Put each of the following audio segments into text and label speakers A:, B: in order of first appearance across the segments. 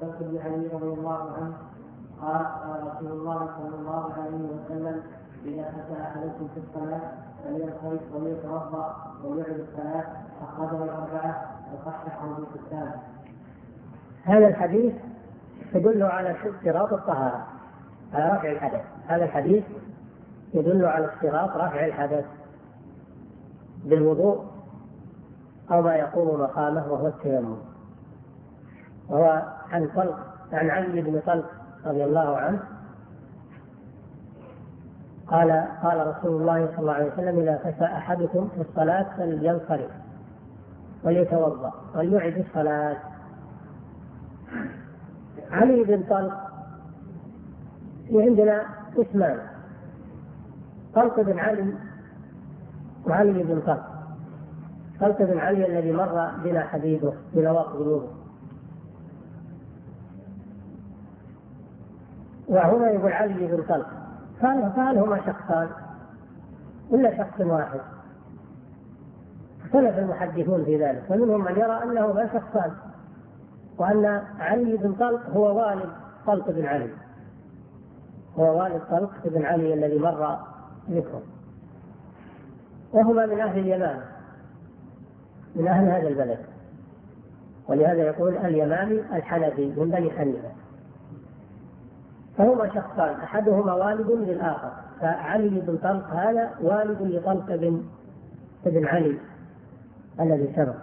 A: الشمس بن علي رضي الله عنه قال رسول الله صلى الله عليه وسلم: إذا أتى أحدكم في الصلاة فلينصرف وليتوضأ ويعد الصلاة أخرجه الأربعة وصححه ابن حبان.
B: هذا الحديث يدل على اشتراط الطهارة على رفع الحدث. هذا الحديث يدل على اشتراط رفع الحدث بالوضوء أو ما يقوم مقامه وهو التيمم. وهو عن علي بن طلق رضي الله عنه قال رسول الله صلى الله عليه وسلم: إذا فسى أحدكم في الصلاة فلينصرف وليتوضأ وليعد الصلاة. علي بن طلق عندنا اسمان: طلق بن علي وعلي بن طلق. طلق بن علي الذي مر بنا حديثه بنواقض الوضوء، وهنا يقول علي بن طلق. فهل هما شخصان ولا شخص واحد؟ اختلف المحدثون في ذلك، فمنهم من يرى أنه ما شخصان، وأن علي بن طلق هو والد طلق بن علي، هو والد طلق بن علي الذي مر ذكره، وهما من أهل اليمن، من أهل هذا البلد، ولهذا يقول اليماني الحنفي من بني حنيفة. فهما شخصان، أحدهما والد للآخر، فعلي بن طلق هذا والد لطلق بن علي الذي سبق.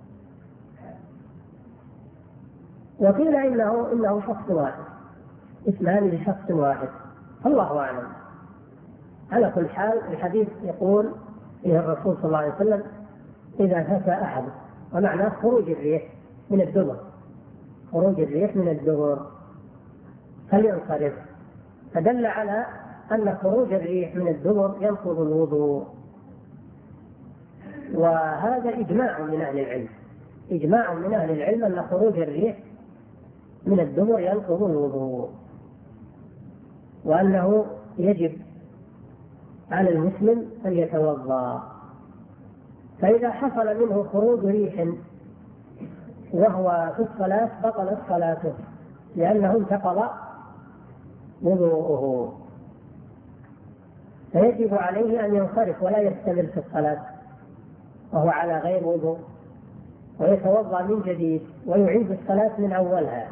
B: وقيل إنه شخص واحد، اسمان لشخص واحد، الله أعلم. على كل حال الحديث يقول فيه الرسول صلى الله عليه وسلم: إذا فسى أحد، ومعناه خروج الريح من الدبر، خروج الريح من الدبر فلينصرف، فدل على أن خروج الريح من الدبر ينقض الوضوء. وهذا إجماع من أهل العلم، إجماع من أهل العلم أن خروج الريح من الدبر ينقض الوضوء، وأنه يجب على المسلم أن يتوضأ. فإذا حصل منه خروج ريح وهو في الصلاة بطلت صلاته، لأنه انتقض وضوءه، فيجب عليه أن ينصرف ولا يستمر في الصلاة وهو على غير وضوء، ويتوضأ من جديد ويعيد الصلاة من أولها.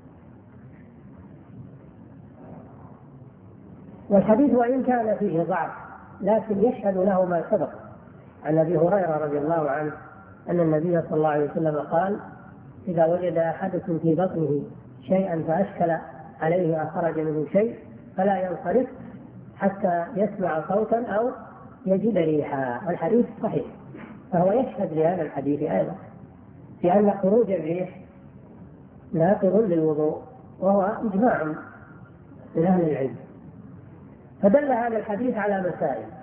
B: والحديث وإن كان فيه ضعف لكن يشهد له ما سبق عن أبي هريرة رضي الله عنه أن النبي صلى الله عليه وسلم قال: إذا وجد أحدكم في بطنه شيئا فأشكل عليه أخرج منه شيء فلا ينصرف حتى يسمع صوتا أو يجد ريحا. الحديث صحيح، فهو يشهد لهذا الحديث أيضا في أن خروج الريح ناقض للوضوء، وهو إجماع من أهل العلم. فدل هذا الحديث على مسائل: